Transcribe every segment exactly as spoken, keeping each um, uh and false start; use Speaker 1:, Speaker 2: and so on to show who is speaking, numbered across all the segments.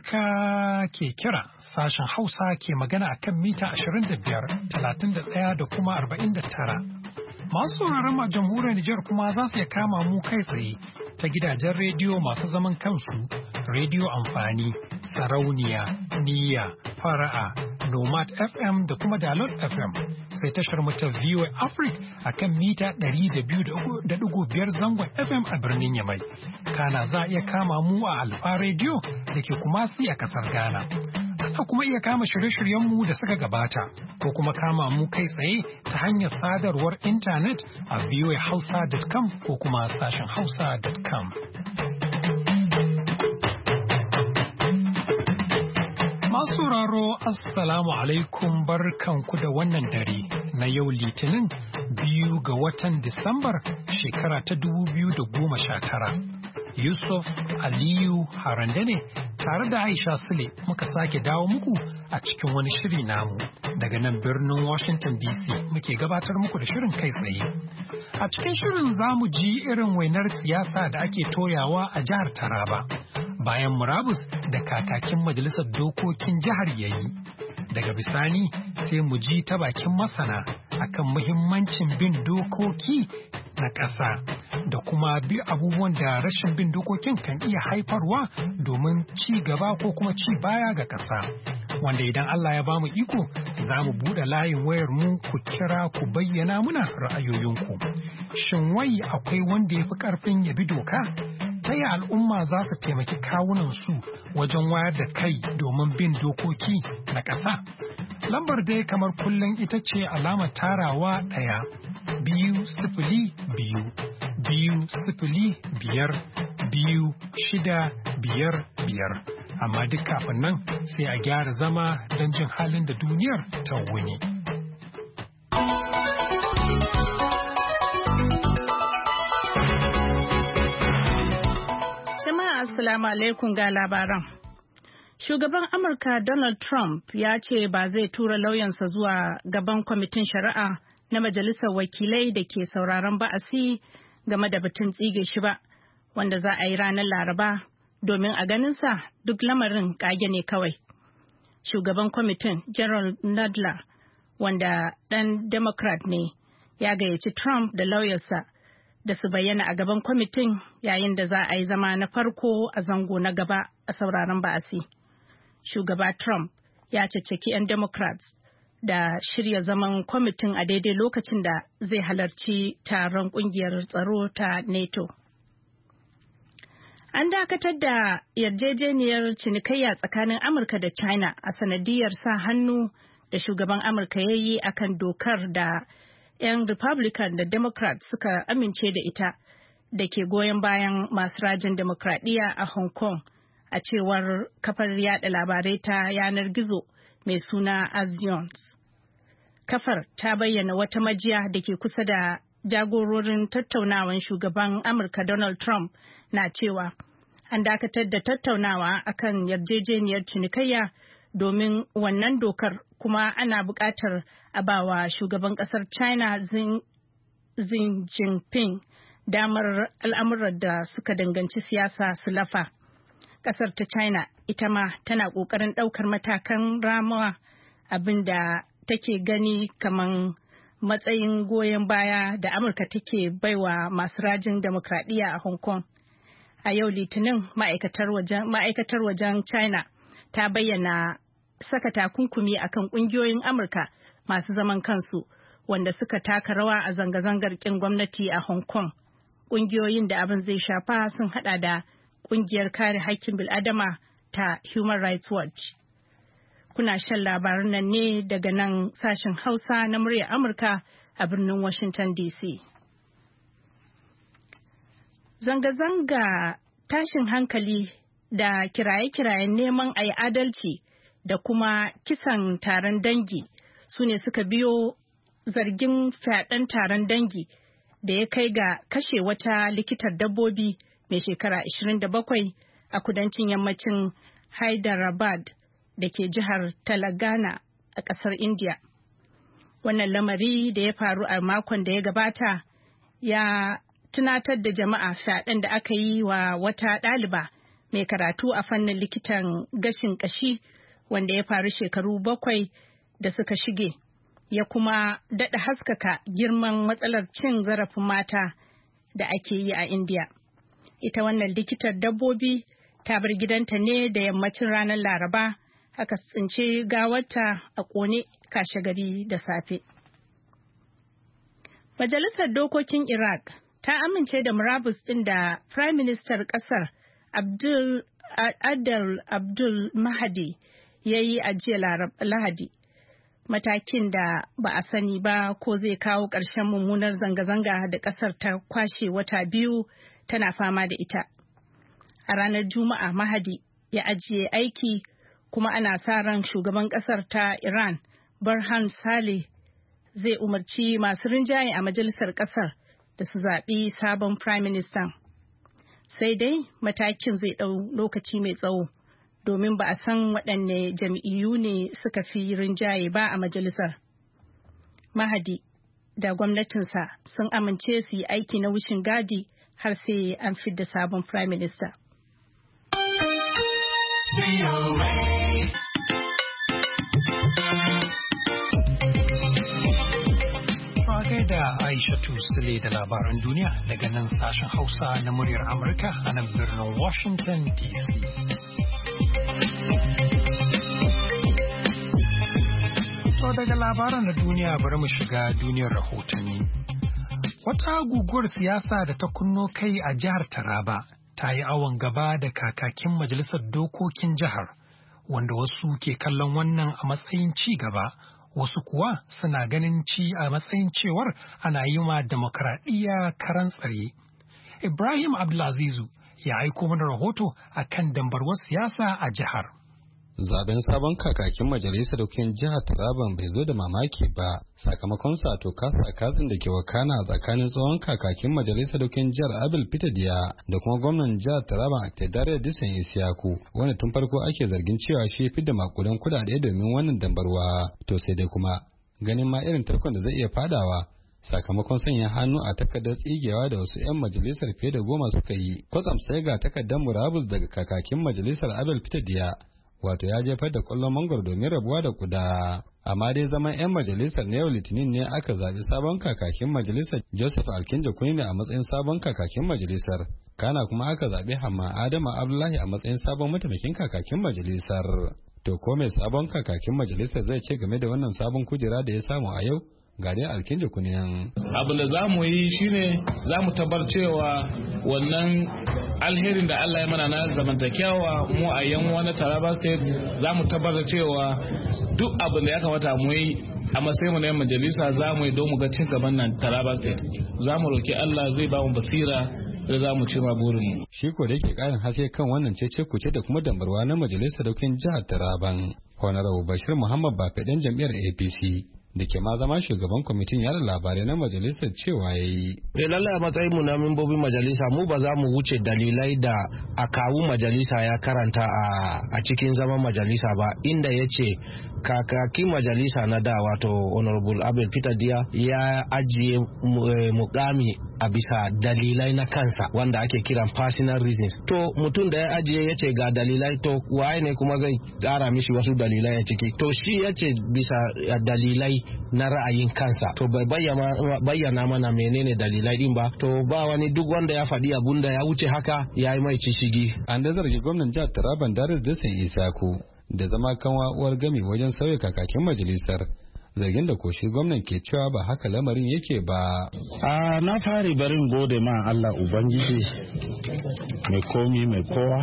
Speaker 1: Amurka ke kira sashen Hausa ke magana a kan mita ashirin da biyar, talatin da ɗaya da kuma arba'in da tara. Masu sauraron a jamhuriyar Nijar kuma za su iya kama mu kai tsaye ta gidajen rediyo masu zaman kansu, rediyo amfani, sarauniya, niyya, fara'a, nomad F M da kuma dalot F M. Sai tashar mu ta V O A Africa a kan mita ɗari da biyu da ɗigo biyar zangon F M a birnin Yamai. Kana za a iya kama mu a Alfa Radio da ke Kumasi a kasar Ghana. Ana kuma iya kama shirye-shiryenmu da suka gabata ko kuma kama mu kai tsaye ta hanyar sadarwar intanet a voa hausa dot com ko kuma sashen hausa dot com. Masu sauraro, Assalamu alaikum, barkanku da wannan dare na yau Litinin biyu ga watan Disambar shekara ta dubu biyu da goma sha tara. Yusuf Aliyu Harande ne tare da Aisha Sule muka sake dawo muku a cikin wani shiri namu daga nan birnin Washington D C muke gabatar muku da shirin kai tsaye. A cikin shirin za mu ji irin wainar siyasa da ake toyawa a jihar Taraba bayan murabus da kakakin majalisar dokokin jihar yayi. Daga bisani sai mu ji ta bakin masana akan muhimmancin bin dokoki na ƙasa da kuma bi abubuwan da rashin bin dokokin kan iya haifarwa domin ci gaba ko kuma ci baya ga ƙasa. Wanda idan Allah ya bamu iko za mu buɗe layin wayar mu ku kira ku bayyana muna ra'ayoyinku. Shin wai akwai wanda ya fi ƙarfin ya bi doka? Ta yi al'umma za su taimaki kawunansu wajen wayar da kai domin bin dokoki na ƙasa? Lambar dai kamar kullum ita ce alamar tarawa ɗaya biyu sifili biyu biyu sifili biyar biyu shida biyar biyar. Amma duk kafin nan sai a gyara zama don jin halin da duniyar ta wuni.
Speaker 2: Jama'a assalamu alaikum ga labaran. Shugaban Amurka Donald Trump ya ce ba zai tura lauyansa zuwa gaban kwamitin shari'a na Majalisar Wakilai da ke sauraron ba'asi game da batun tsige shi ba, wanda za a yi ranar Laraba, domin a ganinsa duk lamarin kage ne kawai. Shugaban kwamitin Gerald Nadler, wanda ɗan Democrat ne, ya gayyaci Trump da lauyarsa da su bayyana a gaban kwamitin yayin da za a yi zama na farko a zango na gaba a sauraron ba'asi. Shugaba Trump ya caccaki 'yan Democrats da shirya zaman kwamitin a daidai lokacin da zai halarci taron kungiyar tsaro ta NATO. An dakatar da yarjejeniyar cinikayya tsakanin Amurka da China a sanadiyar sa hannu da shugaban Amurka ya yi akan dokar da 'yan Republican da Democrat suka amince da ita da ke goyon bayan masu rajin demokradiyya a Hong Kong, a cewar kafar yada labarai ta yanar gizo mai suna Axios. Kafar ta bayyana wata majiya da ke kusa da jagororin tattaunawan shugaban Amurka Donald Trump na cewa an dakatar da tattaunawa akan yarjejeniyar cinikayya domin wannan dokar, kuma ana buƙatar a bawa shugaban ƙasar China Xi Jinping damar al'amuran da suka danganci siyasa su lafa. Ƙasar ta China ita ma tana ƙoƙarin ɗaukar matakan ramuwa, abin da take gani kaman matsayin goyon baya da Amurka take baiwa masu rajin demokradiyya a Hong Kong. A yau Litinin, ma'aikatar wajen China ta bayyana saka takunkumi akan ƙungiyoyin Amurka masu zaman kansu wanda suka taka rawa a zanga-zangar ƙin gwamnati a Hong Kong. Ƙungiyoyin da abin zai shafa sun hada da ƙungiyar kare haƙƙin bil'adama ta Human Rights Watch. Kuna shan labaran nan ne daga nan sashen Hausa na muryar Amurka a birnin Washington D C. Zanga-zanga, tashin hankali da kiraye-kirayen neman a yi adalci da kuma kisan taron dangi su ne suka biyo zargin fyaɗen taron dangi da ya kai ga kashe wata likitar dabbobi mai shekara ashirin da bakwai a kudancin yammacin Hyderabad da ke jihar Telangana a ƙasar India. Wannan lamari da ya faru a makon da ya gabata ya tunatar da jama'a fyaɗen da aka yi wa wata ɗaliba mai karatu a fannin likitan gashin ƙashi wanda ya faru shekaru bakwai da suka shige, ya kuma daɗa haskaka girman matsalar cin zarafin mata da ake yi a India. Ita wannan likitar dabbobi ta bar gidanta ne da yammacin ranar Laraba, aka tsince gawarta a ƙone kashe gari da safe. Majalisar Dokokin Iraq ta amince da murabus ɗin da Prime Minister ƙasar Abdul Adel Abdul Mahdi ya yi a jiya Lahadi. Matakin da ba a sani ba ko zai kawo ƙarshen mummunar zanga-zanga da ƙasar ta kwashe wata biyu tana fama da ita. A ranar Juma'a Mahdi ya ajiye aiki kuma ana sa ran shugaban ƙasar ta Iran Barhan Saleh zai umarci masu rinjaye a majalisar ƙasar da su zaɓi sabon Prime Minister. Sai dai matakin zai ɗau lokaci mai tsawo domin ba a san waɗanne jam'iyyu ne suka fi rinjaye ba a majalisar. Mahdi da gwamnatinsa sun amince su yi aiki na wucin gadi har sai an fidda sabon Prime Minister.
Speaker 1: Da Aishatu Sule da labaran duniya daga nan sashen Hausa na muryar Amurka a nan birnin Washington D C. To daga labaran na duniya bari mu shiga duniyar rahotanni. Wata guguwar siyasa da ta kunno kai a jihar Taraba ta yi awon gaba da kakakin majalisar dokokin jihar, wanda wasu ke kallon wannan a matsayin ci gaba. Wasu kuwa suna ganin ci a matsayin cewar ana yi ma demokradiyya karan tsaye. Ibrahim Abdulazizu ya aiko mana rahoto a kan dambarwar siyasa a jihar.
Speaker 3: Zaben sabon kakakin majalisar dokokin jihar Taraban bai zo da mamaki ba, sakamakon sato kasa kazin da ke wakana tsakanin tsohon kakakin majalisar dokokin jihar Abel Peter Diya da kuma gwamnan jihar Taraban Aktedare Disan Isiyaku, wanda tun farko ake zargin cewa shi fi da makudan kudade domin wannan dambarwa. To sai dai kuma ganin ma irin tarkon da zai iya fadawa sakamakon sanya hannu a takardar tsigewa da wasu 'yan majalisar fiye da goma suka yi, kwatsam sai ga takardar murabus daga kakakin majalisar Abel Peter Diya, wato ya jefar da kwallon mangoro domin rabuwa da kuda. Amma dai zaman 'yan majalisar na yau litinin ne aka zaɓi sabon kakakin majalisar Joseph Alkinja Kuni a matsayin sabon kakakin majalisar. Kana kuma aka zaɓi Hamma Adama Abdullahi a matsayin sabon mataimakin kakakin majalisar. To ko mai sabon kakakin majalisar zai ce game da wannan sabon kujera da ya samu a yau? Ga dai Alkinja Kuni.
Speaker 4: Abin da za mu yi shine za mu tabbar cewa wannan alherin da Allah ya mana na zamantakewa mu a yan wani Taraba State za mu tabbatar cewa duk abin da ya kamata mu yi a matsayin mu na majalisa za mu yi don mu ga cin gaban nan Taraba State. Za mu roki Allah zai ba mu basira da za mu cima burin mu.
Speaker 3: Shi ko da yake karin haske kan wannan cece kuce da kuma dambarwa na majalisar dokin jihar Taraban. Honorable Bashir Muhammad Bafe dan jam'iyyar A P C da ke ma zama shugaban kwamitin yada labarai na majalisar cewa ya yi.
Speaker 5: E lallai a matsayin mu na membobin majalisa mu ba za mu wuce dalilai da a kawu majalisa ya karanta a cikin zaman majalisa ba, inda ya ce kakakin majalisa na da wato Honorable Abel Peter Diya ya ajiye mukami a bisa dalilai na kansa wanda ake kiran personal reasons. To mutum da ya ajiye ya ce ga dalilai, to waye ne kuma zai kara mishi wasu dalilai a ciki? To shi ya ce bisa dalilai na ra'ayin kansa, to bai bayyana mana menene dalilai din ba, to ba wani duk wanda ya faɗi abun da ya wuce haka ya yi mai cishigi.
Speaker 3: An da zargi gwamnan jihar Taraban Daris Disan Isaku da zama kanwa uwar gami wajen sauya kakakin majalisar, zargin da koshi gwamnan ke cewa ba haka lamarin yake ba.
Speaker 6: A na fari barin gode ma Allah Ubangiji mai komi mai kowa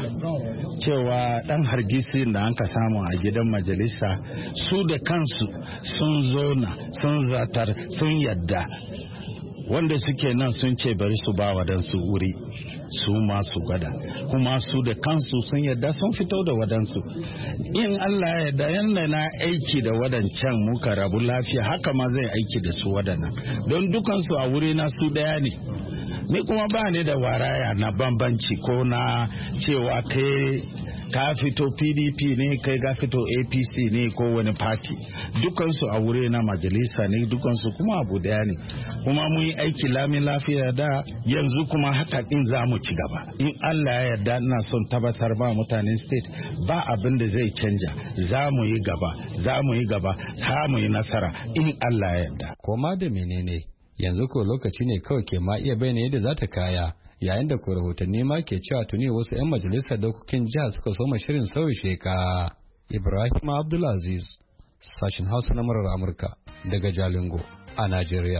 Speaker 6: cewa dan hargitsi da an ka samu a gidan majalisa su da kansu sun zona sun zatar sun yadda, wanda suke nan sun ce bari su ba wadansu wuri su masu gwada, kuma su da kansu sun yadda sun fito da wadansu. In Allah ya yarda yanda na aiki da wadancan muka rabu lafiya, haka ma zai aiki da su wadannan, don dukansu a wuri na su daya ne. Ni kuma ba ni da waraya na bambanci ko na cewa kai ka fito P D P ne kai ka fito A P C ne ko wani party dukansu a wuri na majalisa ne dukansu kuma abu daya ne kuma mun yi aiki lamin lafiya da yanzu kuma haka din za mu ci gaba in Allah ya yarda ina son tabbatar ba mutanen state ba abin da zai canja za mu yi gaba za mu yi gaba za mu yi nasara in Allah ya yarda
Speaker 3: koma da menene yanzu ko lokaci ne kawai ke ma iya bayyana yadda za ta kaya yayin da ko rahotanni ma ke cewa tuni wasu 'yan majalisar dokokin jiha suka soma shirin sauyi sheka. Ibrahim Abdulaziz, sashin Hausa na murar Amurka daga Jalingo a Najeriya.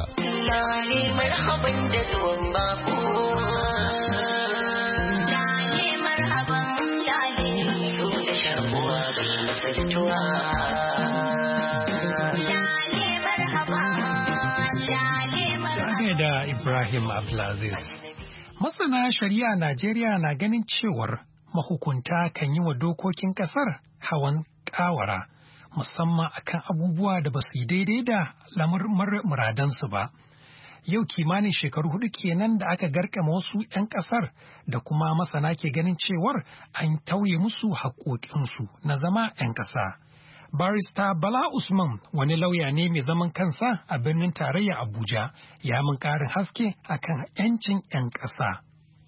Speaker 1: Da Ibrahim Abdulaziz. Masana shari'a Najeriya na ganin cewar mahukunta kan yi wa dokokin kasar hawan kawara musamman akan abubuwa da ba su yi daidai da lamar muradansu ba. Yau kimanin shekaru hudu kenan da aka garkama wasu 'yan kasar da kuma masana ke ganin cewar an tauye musu haƙoƙinsu na zama 'yan ƙasa. Barista Bala Usman wani lauya ne mai zaman kansa a birnin tarayya Abuja ya min ƙarin haske akan 'yancin 'yan ƙasa.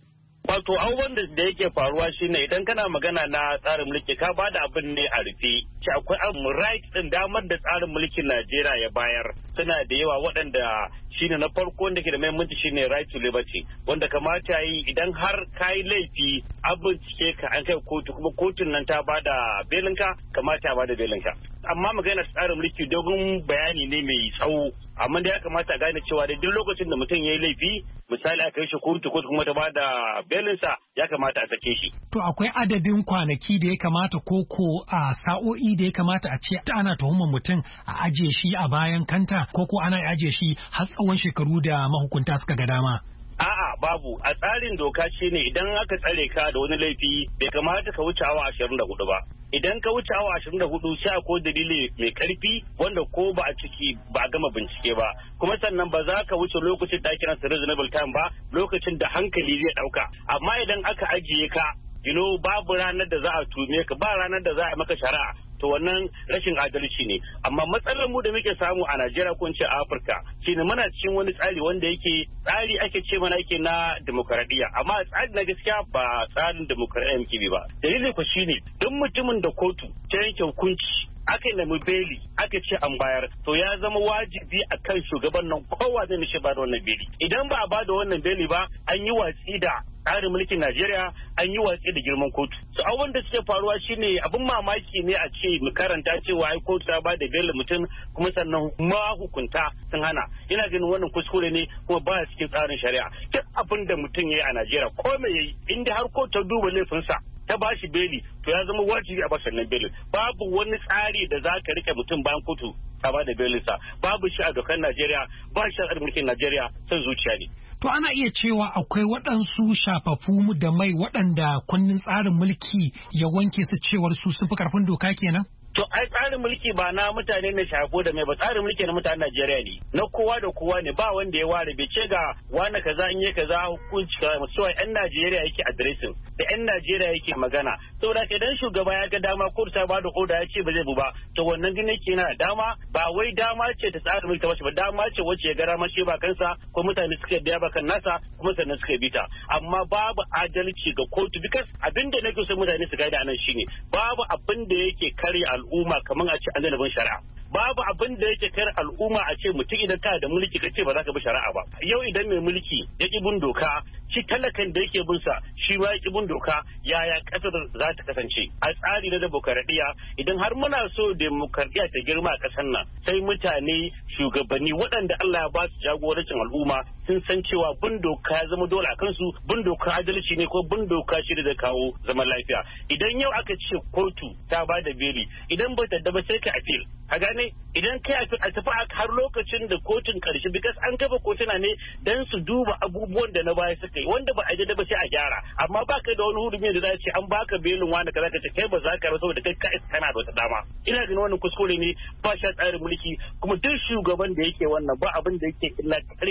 Speaker 7: Wato abubuwan da yake faruwa shine idan kana magana na tsarin mulki ka ba da abin ne a rufe. Ci akwai abu right din damar da tsarin mulkin Najeriya ya bayar suna da yawa waɗanda shine na farko wanda ke da muhimmanci shine right to liberty wanda kamata yi idan har ka yi laifi an bincike ka an kai kotu kuma kotun nan ta ba da belinka kamata ba da belinka. Amma magana tsarin mulki dogon bayani ne mai tsawo amma da ya kamata a gane cewa da duk lokacin da mutum ya yi laifi misali aka yi shi kotu kotu kuma ta ba da belinsa ya kamata a sake shi.
Speaker 1: To akwai adadin kwanaki da ya kamata koko a sa'o'i da ya kamata a ce ana tuhumar mutum a ajiye shi a bayan kanta koko ana ajiye shi har tsawon shekaru da mahukunta suka ga dama.
Speaker 7: A'a babu a tsarin doka ce ne idan aka tsare ka da wani laifi bai kamata ka wuce awa ashirin da hudu ba. Idan ka wuce awa ashirin da hudu sai ko dalili mai karfi wanda ko ba a ciki ba a gama bincike ba kuma sannan ba za ka wuce lokacin da ake kiransa reasonable time ba lokacin da hankali zai dauka amma idan aka ajiye ka you know babu ranar da za a tume ka ba ranar da za a maka shari'a to wannan rashin adalci ne amma matsalar mu da muke samu a Najeriya ko ce a Afirka shine muna cikin wani tsari wanda yake tsari ake ce mana yake na demokaradiyya amma tsari na gaskiya ba tsarin demokaradiyya muke bi ba dalilin ku shine duk mutumin da kotu ta yanke hukunci aka nemi beli aka ce an bayar to ya zama wajibi a kan shugaban nan kowa zai mishi ba da wannan beli idan ba a ba da wannan beli ba an yi watsi da tsarin mulkin Najeriya an yi watsi da girman kotu so abin da suke faruwa shine abin mamaki ne a ce mu karanta cewa ai kotu ta ba da belin mutum kuma sannan ma hukunta sun hana ina ganin wannan kuskure ne kuma ba cikin tsarin shari'a duk abin da mutum yayi a Najeriya ko me yayi inda har kotu ta duba laifinsa ta ba shi beli to ya zama wajibi a bashi nan belin babu wani tsari da za ka rike mutum bayan kotu ta ba da belinsa babu shi a dokar Najeriya ba shi a mulkin Najeriya son zuciya ne.
Speaker 1: To ana iya cewa akwai waɗansu shafafu da mai waɗanda kundin tsarin mulki ya wanke su cewar su sun fi karfin doka kenan?
Speaker 7: To ai tsarin mulki ba na mutane ne shafo da mai ba tsarin mulki na mutanen Najeriya ne na kowa da kowa ne ba wanda ya ware bai ce ga wani kaza in yi kaza hukunci kaza musu yan Najeriya yake addressing da yan Najeriya yake magana saboda idan shugaba ya ga dama ko ta ba da oda ya ce ba zai bu ba to wannan gine ke na dama ba wai dama ce ta tsarin mulki ba ba dama ce wacce ya gara mace ba kansa ko mutane suka biya ba kan nasa kuma sannan suka bita amma babu adalci ga kotu because abinda nake so mutane su gaida anan shine babu abin da yake karya al'umma kamar a ce an bin shari'a babu abin da yake kar al'umma a ce mutum idan ka da mulki kace ba za ka bi shari'a ba yau idan mai mulki ya ki bin doka shi talakan da yake bin sa shi ma ya ki bin doka yaya kasar za ta kasance a tsari na demokaradiyya idan har muna so demokaradiyya ta girma a kasar nan sai mutane shugabanni waɗanda Allah ya ba su jagorancin al'umma sun san cewa bin doka ya zama dole a kansu bin doka adalci ne ko bin doka shi da kawo zaman lafiya idan yau aka ce kotu ta ba da beli idan ba ta daba sai ka appeal ka gane idan kai a tafi har lokacin da kotun karshe bikas an kafa kotuna ne dan su duba abubuwan da na baya suka yi wanda ba a da ba sai a gyara amma ba ka da wani hurumi da za ce an baka belin wani kaza ka ce kai ba za ka rasa da kai ka kana da wata dama ina ganin wannan kuskure ne ba sha tsarin mulki kuma duk shugaban da yake wannan ba abin da yake illa karya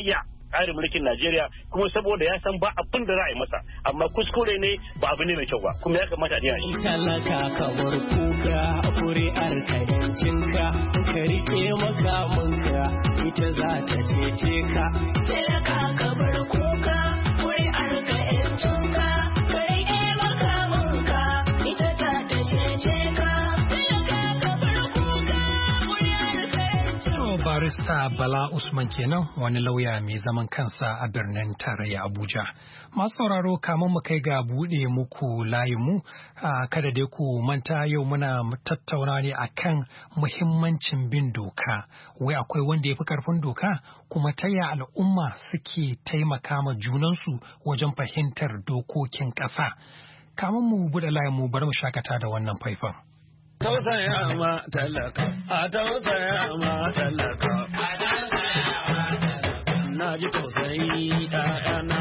Speaker 7: tsarin mulkin Najeriya kuma saboda ya san ba abin da za a yi masa amma kuskure ne ba abu ne mai kyau ba kuma ya kamata a dina shi.
Speaker 8: Talaka kamar kuka kuri'ar kayancinka ka rike makamanka ita za ta cece ka. Talaka kamar kuka kuri'ar kayancinka ka rike makamanka ita za ta cece ka.
Speaker 1: Barista Bala Usman kenan wani lauya mai zaman kansa a birnin tarayya Abuja. Masu sauraro kamun mu kai ga buɗe muku layinmu, kada dai ku manta yau muna tattauna ne akan muhimmancin bin doka. Wai akwai wanda ya fi karfin doka kuma ta ya al'umma suke taimaka ma junansu wajen fahimtar dokokin ƙasa. Kamun mu buɗe layinmu bari mu shakata da wannan faifan.
Speaker 8: Tausaya ma talaka, a tausaya ma talaka, na ji tausayi ɗayana,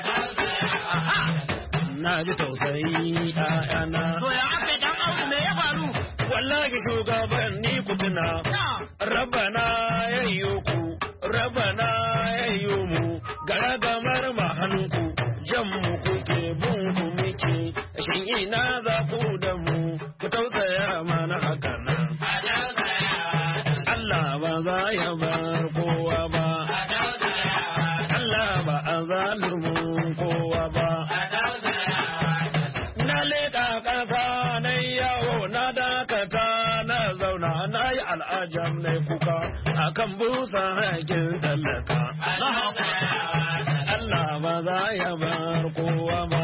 Speaker 8: na ji tausayi ɗayana. To ya aka dan auku me ya faru? Wallahi shugabanni ku tuna, rabana yayyo ku, rabana yayyo mu, gara gamar mahanku, jan mu kuke bin ku muke, shin ina za ku da mu? Ku tausaya mana haka nan. Allah ba za ya bar kowa ba. Allah ba a zalurmun kowa ba. Na leƙa ƙasa na yawo na dakata na zauna na yi al'ajam na kuka akan busa haƙin tallaka. Allah ba za ya bar kowa ba.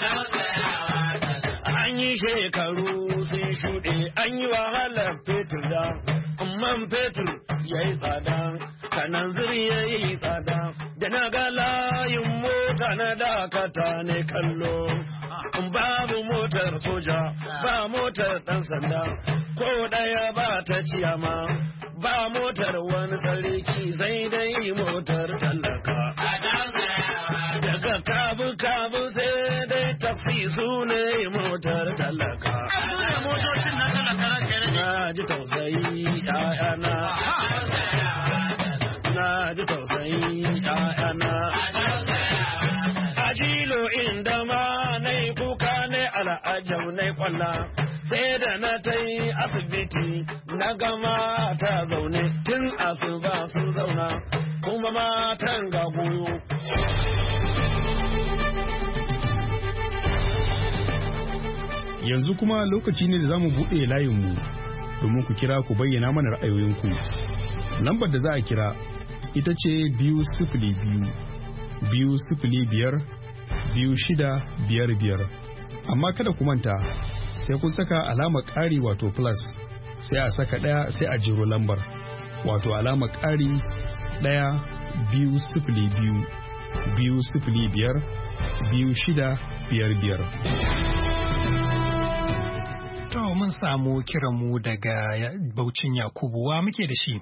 Speaker 8: An yi shekaru sun shuɗe an yi wahalar fetur da man fetur ya yi tsada kanan ziri ya yi tsada da na ga layin mota na dakata ne kallo babu motar soja ba motar ɗan sanda ko ɗaya ba ta ciyama ba motar wani sarki sai dai motar tallaka daga kabu kabu sai dai tafi su ne motar talaka. Na ji tausayi ƴaƴana. Na ji tausayi ƴaƴana. Ajilo inda ma na yi kuka ne al'ajau na yi kwalla. Sai da na ta yi asibiti na gama ta zaune tun asuba sun zauna kuma matan ga goyo.
Speaker 9: Yanzu kuma lokaci ne da za mu buɗe layinmu domin ku kira ku bayyana mana ra'ayoyinku. Lambar da za a kira ita ce biyu sifili biyu, biyu sifili biyar, biyu shida biyar biyar. Amma kada ku manta sai kun saka alamar ƙari wato plus sai a saka ɗaya sai a jiro lambar wato alamar ƙari ɗaya biyu sifili biyu, biyu sifili biyar, biyu shida biyar biyar.
Speaker 1: To mun samu kiranmu daga Baucin Yakubu, wa muke da shi?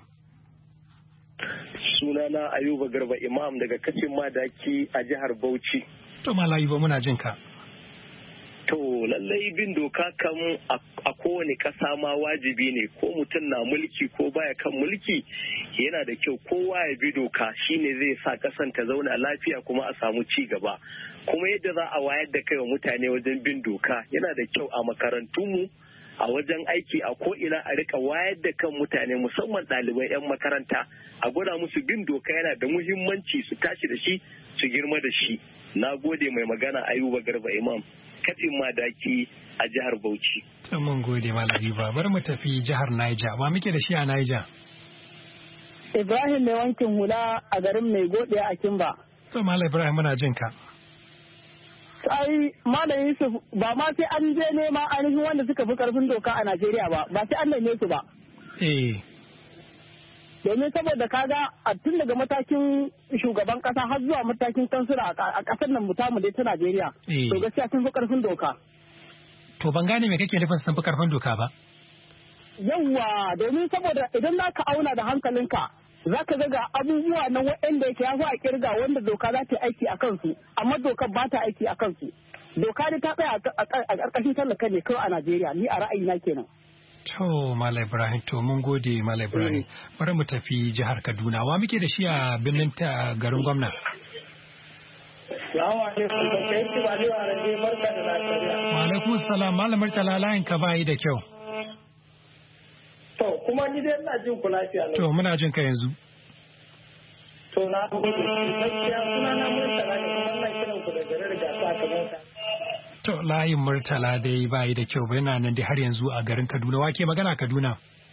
Speaker 10: Sunana Ayuba Garba Imam daga Kacin Madaki a jihar Bauchi.
Speaker 1: To Malam Ayuba muna jin ka.
Speaker 10: To lallai bin doka kan a kowane ƙasa ma wajibi ne ko mutum na mulki ko baya kan mulki yana da kyau kowa ya bi doka shine zai sa ƙasan ta zauna lafiya kuma a samu ci gaba. Kuma yadda za a wayar da kai wa mutane wajen bin doka yana da kyau a makarantunmu a wajen aiki a ko'ina a rika wayar da kan mutane musamman ɗalibai 'yan makaranta a gwada musu bin doka yana da muhimmanci su tashi da shi su girma da shi. Na gode mai magana Ayuba Garba Imam. Kafin madaki a jihar Bauchi.
Speaker 1: Mun gode Malami ba bari mu tafi jihar Niger. Ba muke da shi a Niger?
Speaker 11: Ibrahim mai wankin hula a garin mai gode a Kimba.
Speaker 1: To Malam Ibrahim muna jin ka.
Speaker 11: Sai Malam Yusuf ba ma sai an je nema ainihin wanda suka fi karfin doka a Najeriya ba, ba sai an neme su ba.
Speaker 1: Eh.
Speaker 11: Domin saboda kaga a tun daga matakin shugaban kasa har zuwa matakin kansila a kasar nan mutamu dai ta Najeriya. To gaskiya sun fi karfin doka.
Speaker 1: To ban gane me kake nufin sun fi karfin doka ba?
Speaker 11: Yawwa domin saboda idan za ka auna da hankalinka za ka ga abubuwa na waɗanda yake ya a kirga wanda doka za ta yi aiki a kansu amma dokar ba ta aiki a kansu. Doka ne ta tsaya a ƙarƙashin tallaka ne kawai a Najeriya ni a ra'ayina kenan.
Speaker 1: To Malam Ibrahim to mun gode Malam Ibrahim. Bari mu tafi jihar Kaduna. Wa muke da shi a birnin ta garin gwamna?
Speaker 12: Salamu alaikum. Kai ki ba ni wa rage barka da lafiya.
Speaker 1: Wa alaikum salam. Malam Murtala layin ka bai da kyau.
Speaker 12: To kuma ni dai ina jin ku lafiya.
Speaker 1: To muna jin ka yanzu.
Speaker 12: To na gode. Gaskiya suna na Murtala ne kuma ina kiran ku da garin Gasa Kaduna.
Speaker 1: To layin Murtala dai bai da kyau ba yana nan dai har yanzu a garin Kaduna. Wa ke magana Kaduna?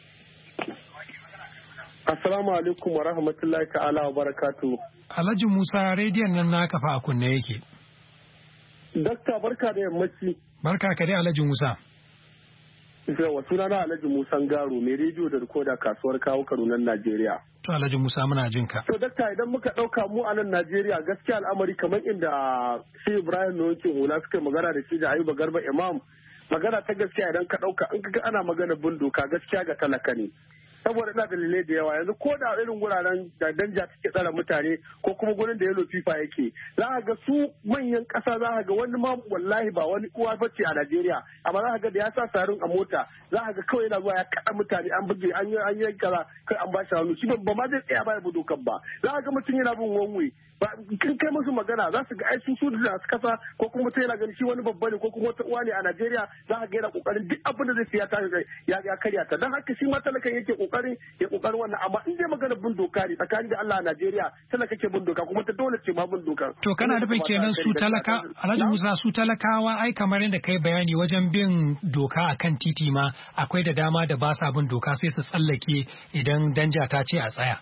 Speaker 12: Assalamu alaikum wa rahmatullahi ta'ala wa barakatuh.
Speaker 1: Alhaji Musa rediyon nan naka fa a kunne yake.
Speaker 12: Dakta barka da yammaci.
Speaker 1: Barka ka dai Alhaji Musa.
Speaker 12: Yawa suna na Alhaji Musa Garo mai rediyo da rikoda kasuwar kawo Kaduna Najeriya.
Speaker 1: To Alhaji Musa muna jin ka.
Speaker 12: To dakta idan muka ɗauka mu a nan Najeriya gaskiya al'amari kamar inda shi Ibrahim Noke Hula suka magana da shi da Ayuba Garba Imam magana ta gaskiya idan ka ɗauka in kaga ana magana bin doka gaskiya ga talaka ne. Saboda ina dalilai da yawa yanzu ko da irin wuraren da danja take tsara mutane ko kuma gurin da yellow fifa yake za ka ga su manyan ƙasa za ka ga wani ma wallahi ba wani uwa bace a Najeriya amma za ka ga da ya sa sarin a mota za ka ga kawai yana zuwa ya kaɗa mutane an buge an yi an yi kaza kai an ba shi hannu shi ba ma zai tsaya ba ya bi dokan ba za ka ga mutum yana bin wanwe ba kin kai musu magana za su ga ai sun su da su kasa ko kuma mutum yana ganin shi wani babba ne ko kuma wata uwa ne a Najeriya za ka ga yana kokarin duk abin da zai siya ta ya ya karya ta dan haka shi ma talakan yake kokarin ya kokarin wannan amma in dai magana bin doka ne tsakanin da Allah a Najeriya tana kake bin doka kuma ta dole ce ma bin doka.
Speaker 1: To kana nufin kenan su talaka Alhaji Musa su talakawa ai kamar yadda kai bayani wajen bin doka akan titi ma akwai da dama da ba sa bin doka sai su tsallake idan danja ta ce a tsaya.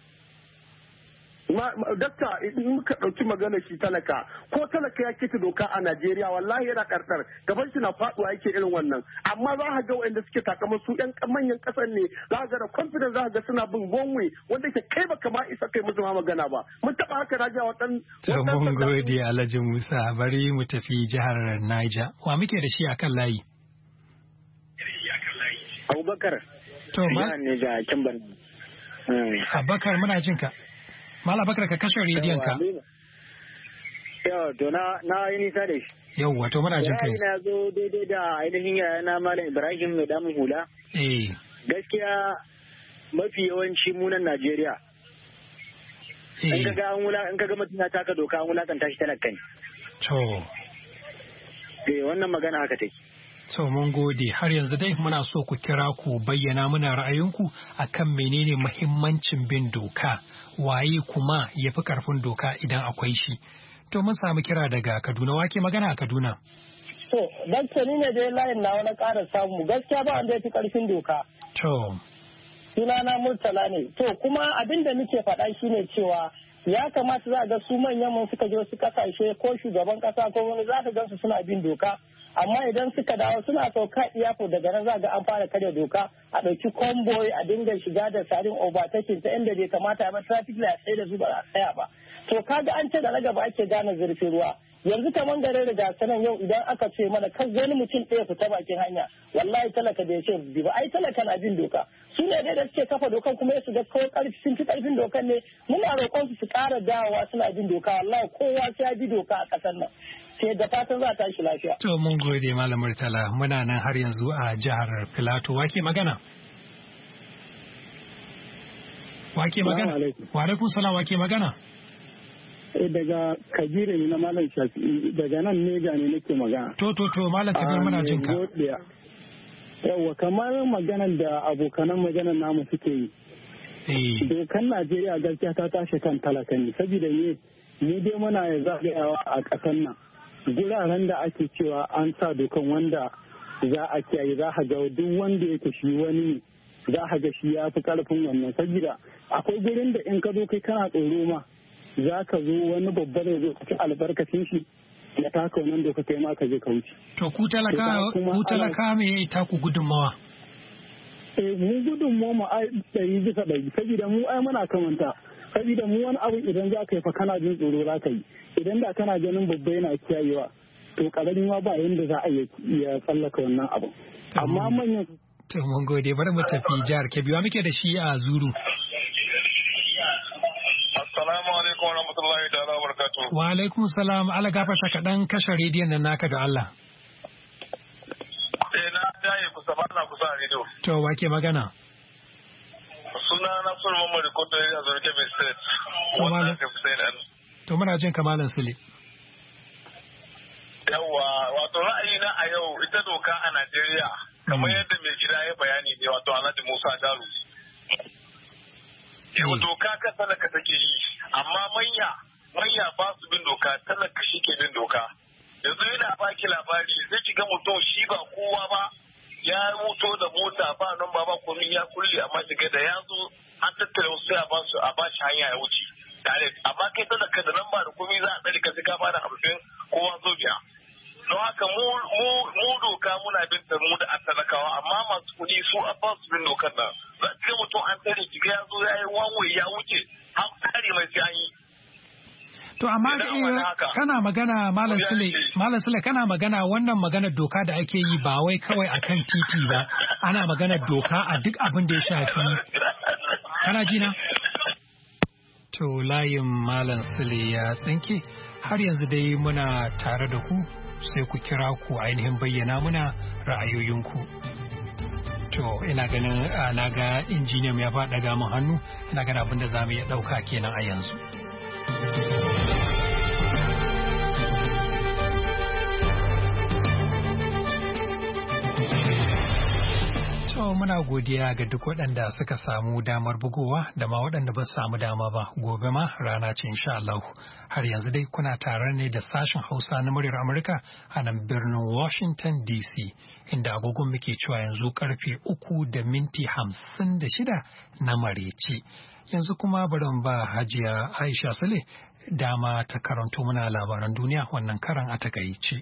Speaker 12: Dakta in muka ɗauki magana shi talaka ko talaka ya keta doka a Najeriya wallahi yana karkar gaban shi na faɗuwa yake irin wannan amma za ka ga waɗanda suke takamar su ƴan manyan ƙasar ne za ka ga da confidence za ka ga suna bin gonwe wanda ke kai baka ma isa kai musu ma magana ba mun taɓa haka na ja waɗan.
Speaker 1: To mun gode Alhaji Musa bari mu tafi jihar Niger wa muke da shi akan layi.
Speaker 13: Abubakar.
Speaker 1: To ma. Abubakar muna jin ka. Mala Bakar ka kashe rediyon ka.
Speaker 13: Yau to na na yi nisa da shi.
Speaker 1: Yau wato muna jin kai.
Speaker 13: Ina zo daidai da ainihin yaya na Malam Ibrahim mai damun hula.
Speaker 1: Eh.
Speaker 13: Gaskiya mafi yawanci munan Najeriya. In kaga an wula in kaga mutum ya taka doka an wulakanta shi talaka ne.
Speaker 1: To.
Speaker 13: Eh wannan magana haka take.
Speaker 1: To mun gode har yanzu dai muna so ku kira ku bayyana muna ra'ayinku akan menene muhimmancin bin doka waye kuma ya fi karfin doka idan akwai shi. To mun samu kira daga Kaduna wake magana a Kaduna.
Speaker 11: To dan ni ne dai layin na wani ƙara samu gaskiya ba wanda ya fi karfin doka.
Speaker 1: To.
Speaker 11: Sunana Murtala ne. To kuma abin da muke faɗa shine cewa ya kamata za a ga su manyan mun suka je wasu kasashe ko shugaban kasa ko wani za ka gansu suna bin doka amma idan suka dawo suna sauka iyafo daga nan za ga an fara karya doka a ɗauki convoy a dinga shiga da sarin overtaking ta inda bai kamata ba traffic light sai da su ba a tsaya ba to kaga an ce da na gaba ake gane zurfin ruwa yanzu kamar garin riga sanan yau idan aka ce mana kan wani mutum ɗaya fita bakin hanya wallahi talaka da ya ce bi ba ai talaka na bin doka su ne dai da suke kafa dokan kuma su ga kawai karfi sun fi karfin dokan ne muna roƙon su su ƙara dawowa suna bin doka wallahi kowa sai ya bi doka a ƙasar nan sai da fatan za ta shi lafiya.
Speaker 1: To mun gode Malam Murtala muna nan har yanzu a jihar Filato wake magana. Wake magana. Wa alaikum salam wake magana.
Speaker 14: Daga Kabiru ne na Malam Shafi daga nan Nega ne nake magana.
Speaker 1: To to to Malam Kabir muna jin ka.
Speaker 14: Yawwa kamar maganar da abokanan maganar namu suke yi. Dokan Najeriya gaskiya ta tashi kan talaka ne saboda ne mu dai muna ya zagayawa a ƙasar nan. Guraren da ake cewa an sa dokan wanda za a kiyaye za a ga duk wanda yake shi wani za a ga shi ya fi karfin wannan saboda akwai gurin da in ka zo kai kana tsoro ma za ka zo wani babba da zo ka ci albarkacin shi ya taka wannan doka kai ma ka je ka wuce.
Speaker 1: To ku talaka ku talaka me yayi taku gudunmawa?
Speaker 14: Eh mu gudunmawa mu ai ɗari bisa ɗari saboda mu ai muna kamanta saboda mu wani abu idan za ka yi fa kana jin tsoro za ka yi idan da kana ganin babba yana kiyayewa to karami ma ba yanda za a iya tsallaka wannan abu. Amma manyan.
Speaker 1: To mun gode bari mu tafi jihar Kebbi wa muke da shi a Zuru.
Speaker 15: Assalamu alaikum wa rahmatullahi ta'ala wa barakatuh.
Speaker 1: Wa alaikum salam ala gafarta kaɗan kashe rediyon nan naka da Allah.
Speaker 15: Eh na jaye kusa ba na kusa a rediyo.
Speaker 1: To wake magana?
Speaker 15: Suna na Sulman Marikoto a Zurkebe State.
Speaker 1: To muna jin kamalan Sule.
Speaker 15: Yawwa wato ra'ayina a yau ita doka a Najeriya kamar yadda mai gida ya bayani ne wato Alhaji Musa Daru. Yau doka ka talaka take yi amma manya manya ba su bin doka talaka shi ke bin doka. Yanzu yana baki labari zai shiga mutum shi ba kowa ba ya wuto da mota ba nan ba ba komai ya kulle amma shiga da ya zo an tattara wasu a ba su a ba shi hanya ya wuce. Tare amma kai talaka da nan ba da komai za a tsare ka sai ka ba da hamsin kowa zo biya. Don haka mu doka muna bin ta mu da talakawa amma masu kuɗi su a ba su bin dokar nan. Za ka ga mutum an tare shiga ya zo ya yi wanwai ya wuce an tsare mai sai an yi.
Speaker 1: To amma kana magana Malam Sule, Malam Sule kana magana wannan magana doka da ake yi ba wai kawai akan titi ba, ana magana doka a duk abin da ya shafi. Kana ji na? To layin Malam Sule ya tsinke, har yanzu dai muna tare da ku sai ku kira ku ainihin bayyana muna ra'ayoyinku. To ina ganin na ga injiniyan ya faɗa ga mun hannu, ina ganin abin da za mu iya ɗauka kenan a yanzu. So muna godiya ga duk waɗanda suka samu damar bugowa da ma waɗanda ba su samu dama ba gobe ma rana ce insha Allah. Har yanzu dai kuna tare ne da sashen Hausa na muryar Amurka a nan birnin Washington D C inda agogon muke cewa yanzu karfe uku da minti hamsin da shida na marece. Yanzu kuma bari ba Hajiya Aisha Sule dama ta karanto muna labaran duniya wannan karan a takaice.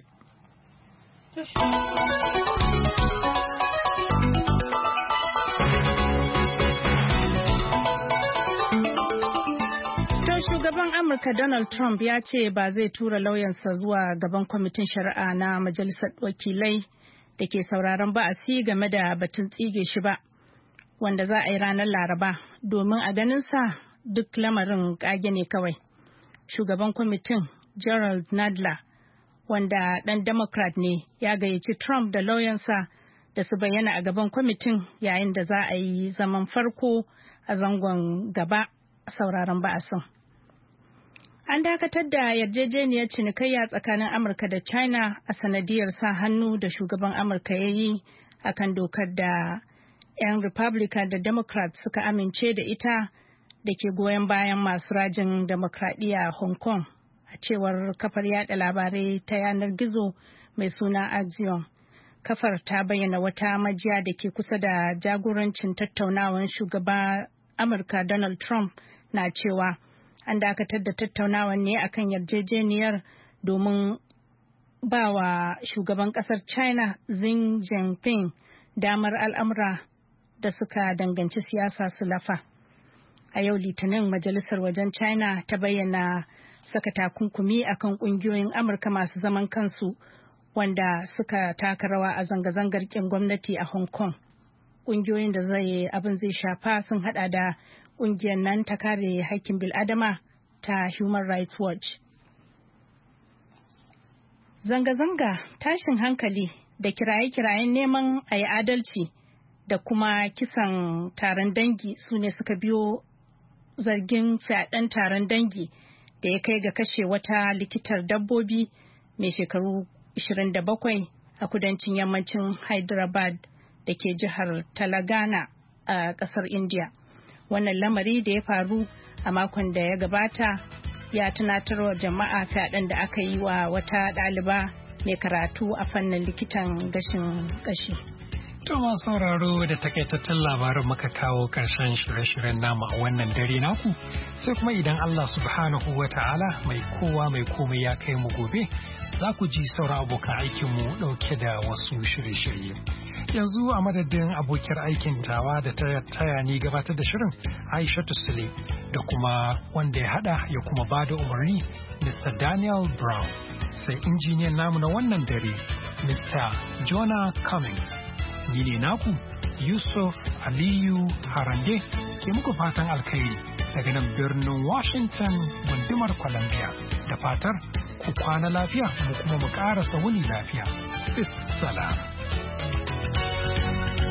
Speaker 2: Shugaban Amurka Donald Trump ya ce ba zai tura lauyansa zuwa gaban kwamitin shari'a na Majalisar Wakilai da ke sauraron ba'asi game da batun tsige shi ba, wanda za a yi ranar Laraba, domin a ganinsa duk lamarin kage ne kawai. Shugaban kwamitin Gerald Nadler, wanda ɗan Democrat ne, ya gayyaci Trump da lauyansa da su bayyana a gaban kwamitin yayin da za a yi zaman farko a zangon gaba sauraron ba'asin. An dakatar da yarjejeniyar cinikayya tsakanin Amurka da China a sanadiyar sa hannu da shugaban Amurka ya yi a kan dokar da 'yan Republican da Democrat suka amince da ita da ke goyon bayan masu rajin demokradiyya a Hong Kong, a cewar kafar yada labarai ta yanar gizo mai suna Axios. Kafar ta bayyana wata majiya da ke kusa da jagorancin tattaunawar shugaban Amurka Donald Trump na cewa an dakatar da tattaunawar ne akan yarjejeniyar domin ba wa shugaban kasar China Xi Jinping damar al'amura da suka danganci siyasa su lafa. A yau Litinin Majalisar Wajen China ta bayyana saka takunkumi akan kungiyoyin Amurka masu zaman kansu wanda suka taka rawa a zanga-zangar kin gwamnati a Hong Kong. Kungiyoyin da zai abin zai shafa sun hada da kungiyar nan ta kare haƙƙin bil'adama ta Human Rights Watch. Zanga-zanga, tashin hankali da kiraye-kirayen neman a yi adalci da kuma kisan taron dangi su ne suka biyo zargin fyaɗen taron dangi da ya kai ga kashe wata likitar dabbobi mai shekaru ashirin da bakwai a kudancin yammacin Hyderabad da ke jihar Telangana a ƙasar India. Wannan lamari da ya faru a makon da ya gabata ya tunatarwa jama'a fyaɗen da aka yi wa wata ɗaliba mai karatu a fannin likitan gashin ƙashi.
Speaker 1: To ma sauraro da takaitattun labarin muka kawo ƙarshen shirye-shiryen namu a wannan dare naku, sai kuma idan Allah subhanahu wa ta'ala mai kowa mai komai ya kai mu gobe za ku ji sauran abokan aikinmu ɗauke da wasu shirye-shirye. Yanzu a madadin abokiyar aikin tawa da ta taya ni gabatar da shirin Aishatu Sule da kuma wanda ya hada ya kuma ba da umarni Mister Daniel Brown, sai injiniyan namu na wannan dare Mister Jonah Cummings. Ni ne naku Yusuf Aliyu Harande ke muku fatan alkhairi daga nan birnin Washington gundumar Columbia da fatar ku kwana lafiya mu kuma mu ƙarasa wuni lafiya. Bis salam.